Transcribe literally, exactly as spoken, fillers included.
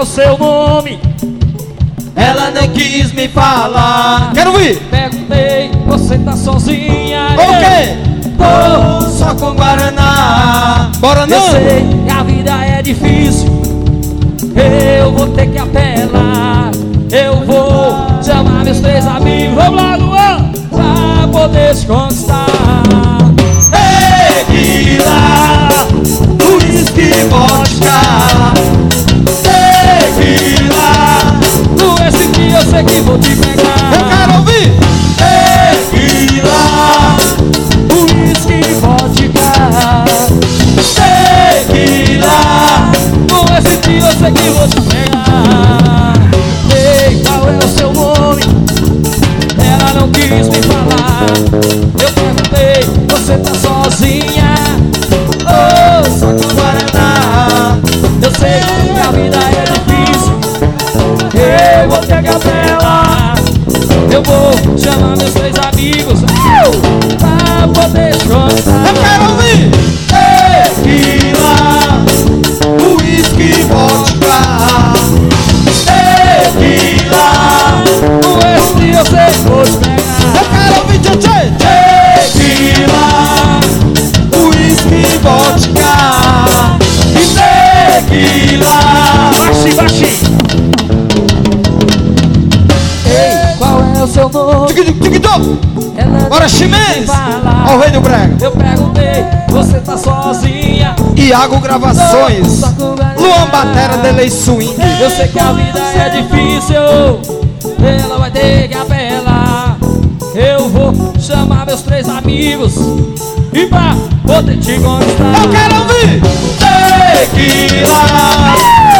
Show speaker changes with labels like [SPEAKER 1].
[SPEAKER 1] o seu nome?
[SPEAKER 2] Ela não quis me falar.
[SPEAKER 3] Quero ouvir.
[SPEAKER 1] Perguntei, você tá sozinha?
[SPEAKER 3] O quê?
[SPEAKER 2] Tô só com Guaraná.
[SPEAKER 3] Bora não?
[SPEAKER 1] Eu sei que a vida é difícil, eu vou ter que apelar. Eu vou chamar meus três amigos, vamos lá, Luan, pra poder te conquistar.
[SPEAKER 2] Tequila, uísque, vodka. Tequila,
[SPEAKER 1] Com esse dia eu sei que vou te pegar.
[SPEAKER 3] Eu quero ouvir.
[SPEAKER 2] tequila,
[SPEAKER 1] Uísque e vodka.
[SPEAKER 2] tequila.
[SPEAKER 1] Com esse dia eu sei que vou te pegar. Ei, qual é o seu nome? Ela não quis me falar. Eu perguntei, você tá sozinha? Oh,
[SPEAKER 2] Só com Guaraná.
[SPEAKER 1] eu sei que a vida é difícil, eu vou ter que apelar. Eu vou chamar meus três amigos uh, pra poder te contar.
[SPEAKER 3] Eu quero ouvir.
[SPEAKER 2] Tequila, uísque, vodka. Tequila,
[SPEAKER 1] Com esse dia eu sei que vou te
[SPEAKER 3] Eu
[SPEAKER 1] pegar.
[SPEAKER 3] quero ouvir, tchê.
[SPEAKER 2] tequila, uísque, vodka. E tequila.
[SPEAKER 1] Baixinho, baixinho. Ei, qual é o seu nome?
[SPEAKER 3] Tic-tic-tic-toc.
[SPEAKER 1] Ela
[SPEAKER 3] Bora,
[SPEAKER 1] não quis me
[SPEAKER 3] Ximenes.
[SPEAKER 1] falar.
[SPEAKER 3] Ó o rei do brega.
[SPEAKER 1] Eu perguntei, você tá sozinha?
[SPEAKER 3] Iago Gravações.
[SPEAKER 1] Só com Guaraná.
[SPEAKER 3] Luan Batera, Delay Swing.
[SPEAKER 1] Eu sei que a vida é difícil, ela vai ter que apelar. Eu vou chamar meus três amigos e pra poder te conquistar.
[SPEAKER 3] Eu quero ouvir.
[SPEAKER 2] Tequila,